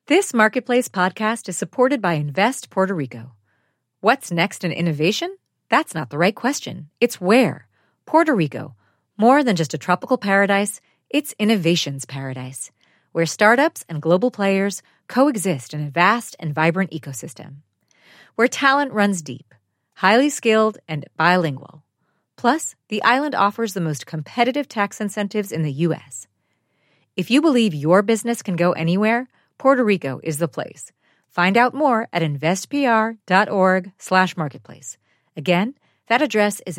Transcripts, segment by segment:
This Marketplace podcast is supported by Invest Puerto Rico. What's next in innovation? That's not the right question. It's where. Puerto Rico. More than just a tropical paradise, it's innovation's paradise, where startups and global players coexist in a vast and vibrant ecosystem. Where talent runs deep, highly skilled, and bilingual. Plus, the island offers the most competitive tax incentives in the U.S. If you believe your business can go anywhere, Puerto Rico is the place. Find out more at investpr.org/marketplace. Again, that address is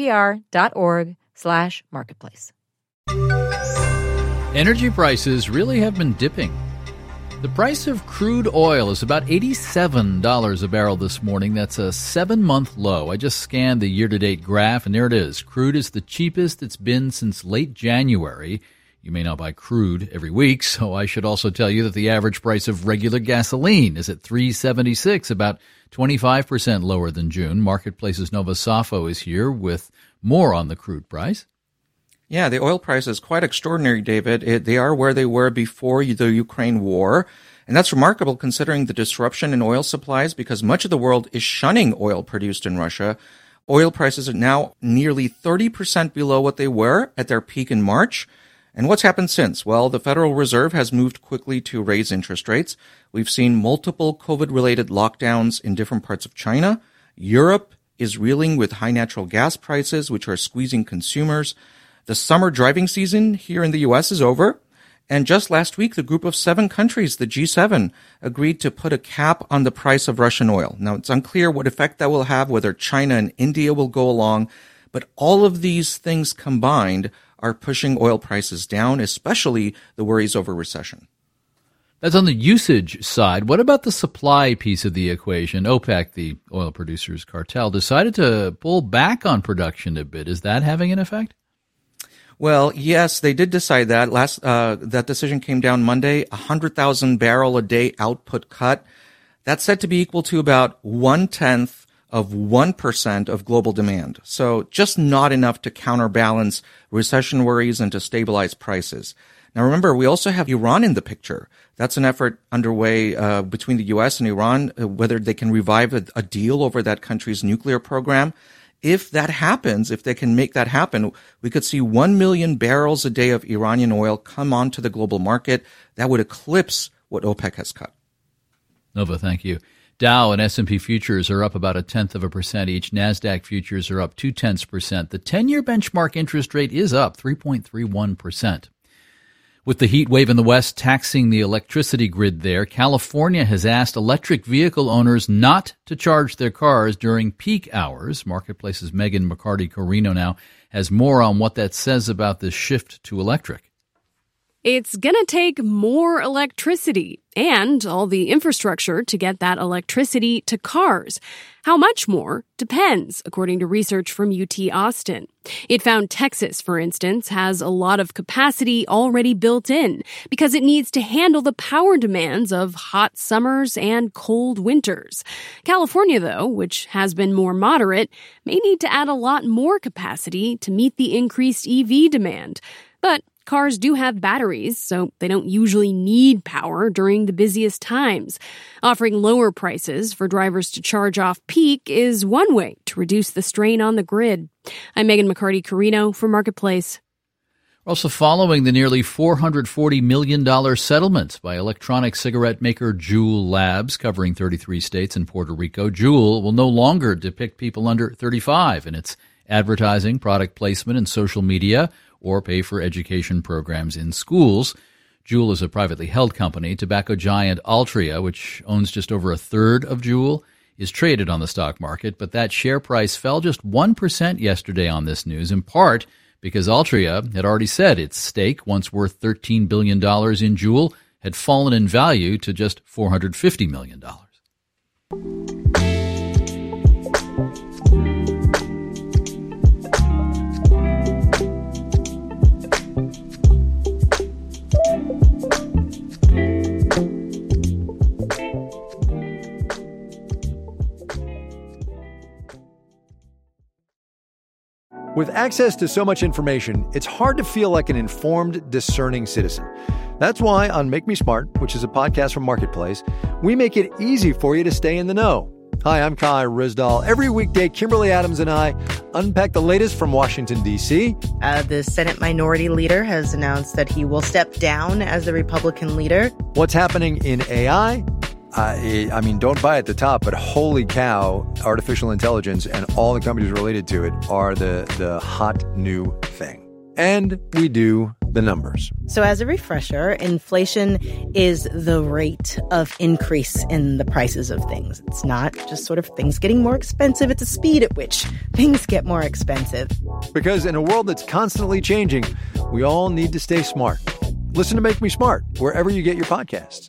investpr.org/marketplace. Energy prices really have been dipping. The price of crude oil is about $87 a barrel this morning. That's a 7-month low. I just scanned the year-to-date graph, and there it is. Crude is the cheapest it's been since late January. You may not buy crude every week, so I should also tell you that the average price of regular gasoline is at $3.76, about 25% lower than June. Marketplace's Nova Safo is here with more on the crude price. Yeah, the oil price is quite extraordinary, David. They are where they were before the Ukraine war. And that's remarkable considering the disruption in oil supplies because much of the world is shunning oil produced in Russia. Oil prices are now nearly 30% below what they were at their peak in March. And what's happened since? Well, the Federal Reserve has moved quickly to raise interest rates. We've seen multiple COVID-related lockdowns in different parts of China. Europe is reeling with high natural gas prices, which are squeezing consumers. The summer driving season here in the U.S. is over. And just last week, the group of 7 countries, the G7, agreed to put a cap on the price of Russian oil. Now, it's unclear what effect that will have, whether China and India will go along. But all of these things combined are pushing oil prices down, especially the worries over recession. That's on the usage side. What about the supply piece of the equation? OPEC, the oil producers cartel, decided to pull back on production a bit. Is that having an effect? Well, yes, they did decide that. That decision came down Monday, 100,000 barrel a day output cut. That's said to be equal to about 1/10 of 1% of global demand. So just not enough to counterbalance recession worries and to stabilize prices. Now remember, we also have Iran in the picture. That's an effort underway between the U.S. and Iran, whether they can revive a deal over that country's nuclear program. If that happens, if they can make that happen, we could see 1 million barrels a day of Iranian oil come onto the global market. That would eclipse what OPEC has cut. Nova, thank you. Dow and S&P futures are up about 0.1% each. NASDAQ futures are up 0.2%. The 10-year benchmark interest rate is up 3.31%. With the heat wave in the West taxing the electricity grid there, California has asked electric vehicle owners not to charge their cars during peak hours. Marketplace's Megan McCarty-Carino now has more on what that says about this shift to electric. It's going to take more electricity and all the infrastructure to get that electricity to cars. How much more depends, according to research from UT Austin. It found Texas, for instance, has a lot of capacity already built in because it needs to handle the power demands of hot summers and cold winters. California, though, which has been more moderate, may need to add a lot more capacity to meet the increased EV demand. But cars do have batteries, so they don't usually need power during the busiest times. Offering lower prices for drivers to charge off peak is one way to reduce the strain on the grid. I'm Megan McCarty-Carino for Marketplace. We're also following the nearly $440 million settlement by electronic cigarette maker Juul Labs, covering 33 states and Puerto Rico. Juul will no longer depict people under 35 in its advertising, product placement, and social media, or pay for education programs in schools. Juul is a privately held company. Tobacco giant Altria, which owns just over a third of Juul, is traded on the stock market, but that share price fell just 1% yesterday on this news, in part because Altria had already said its stake, once worth $13 billion in Juul, had fallen in value to just $450 million. With access to so much information, it's hard to feel like an informed, discerning citizen. That's why on Make Me Smart, which is a podcast from Marketplace, we make it easy for you to stay in the know. Hi, I'm Kai Ryssdal. Every weekday, Kimberly Adams and I unpack the latest from Washington, D.C. The Senate Minority Leader has announced that he will step down as the Republican leader. What's happening in AI? I mean, don't buy at the top, but holy cow, artificial intelligence and all the companies related to it are the hot new thing. And we do the numbers. So as a refresher, inflation is the rate of increase in the prices of things. It's not just sort of things getting more expensive. It's the speed at which things get more expensive. Because in a world that's constantly changing, we all need to stay smart. Listen to Make Me Smart wherever you get your podcasts.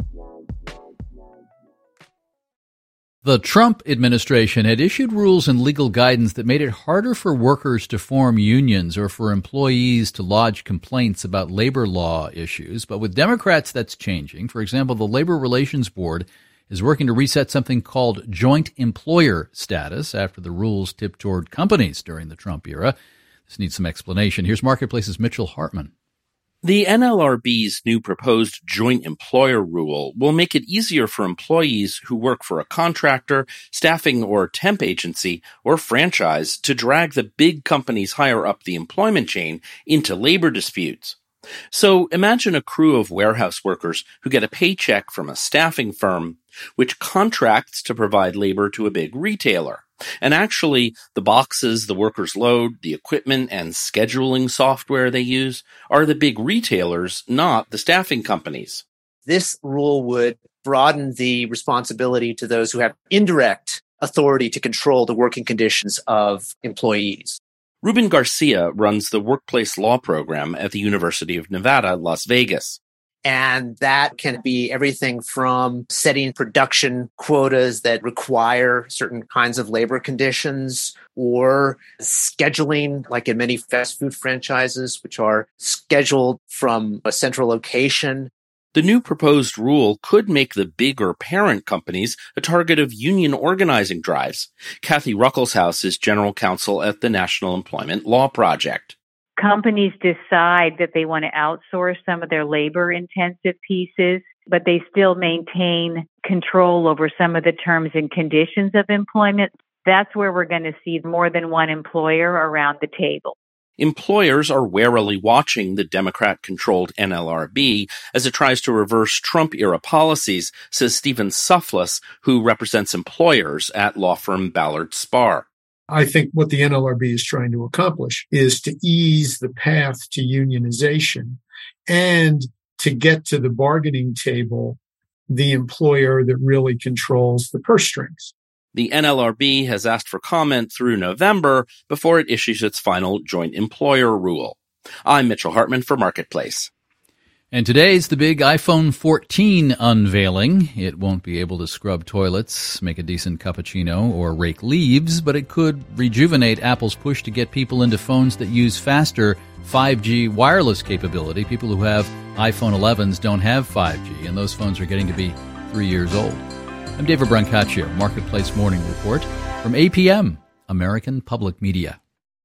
The Trump administration had issued rules and legal guidance that made it harder for workers to form unions or for employees to lodge complaints about labor law issues. But with Democrats, that's changing. For example, the Labor Relations Board is working to reset something called joint employer status after the rules tipped toward companies during the Trump era. This needs some explanation. Here's Marketplace's Mitchell Hartman. The NLRB's new proposed joint employer rule will make it easier for employees who work for a contractor, staffing or temp agency, or franchise to drag the big companies higher up the employment chain into labor disputes. So imagine a crew of warehouse workers who get a paycheck from a staffing firm, which contracts to provide labor to a big retailer. And actually, the boxes the workers load, the equipment and scheduling software they use are the big retailers, not the staffing companies. This rule would broaden the responsibility to those who have indirect authority to control the working conditions of employees. Ruben Garcia runs the workplace law program at the University of Nevada, Las Vegas. And that can be everything from setting production quotas that require certain kinds of labor conditions or scheduling, like in many fast food franchises, which are scheduled from a central location. The new proposed rule could make the bigger parent companies a target of union organizing drives. Kathy Ruckelshaus is general counsel at the National Employment Law Project. Companies decide that they want to outsource some of their labor-intensive pieces, but they still maintain control over some of the terms and conditions of employment. That's where we're going to see more than one employer around the table. Employers are warily watching the Democrat-controlled NLRB as it tries to reverse Trump-era policies, says Stephen Suffless, who represents employers at law firm Ballard Spahr. I think what the NLRB is trying to accomplish is to ease the path to unionization and to get to the bargaining table the employer that really controls the purse strings. The NLRB has asked for comment through November before it issues its final joint employer rule. I'm Mitchell Hartman for Marketplace. And today's the big iPhone 14 unveiling. It won't be able to scrub toilets, make a decent cappuccino, or rake leaves, but it could rejuvenate Apple's push to get people into phones that use faster 5G wireless capability. People who have iPhone 11s don't have 5G, and those phones are getting to be 3 years old. I'm David Brancaccio, Marketplace Morning Report from APM, American Public Media.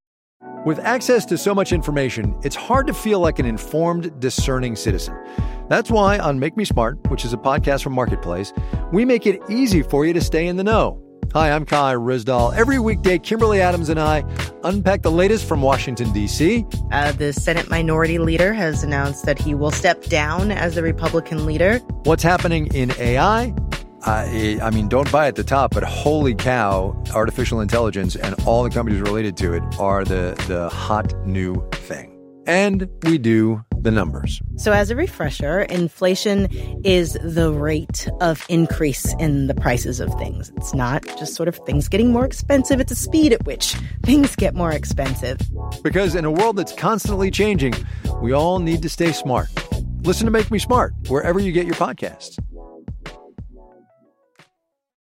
With access to so much information, it's hard to feel like an informed, discerning citizen. That's why on Make Me Smart, which is a podcast from Marketplace, we make it easy for you to stay in the know. Hi, I'm Kai Ryssdal. Every weekday, Kimberly Adams and I unpack the latest from Washington, D.C. The Senate Minority Leader has announced that he will step down as the Republican leader. What's happening in AI? I mean, don't buy at the top, but holy cow, artificial intelligence and all the companies related to it are the hot new thing. And we do the numbers. So as a refresher, inflation is the rate of increase in the prices of things. It's not just sort of things getting more expensive. It's the speed at which things get more expensive. Because in a world that's constantly changing, we all need to stay smart. Listen to Make Me Smart wherever you get your podcasts.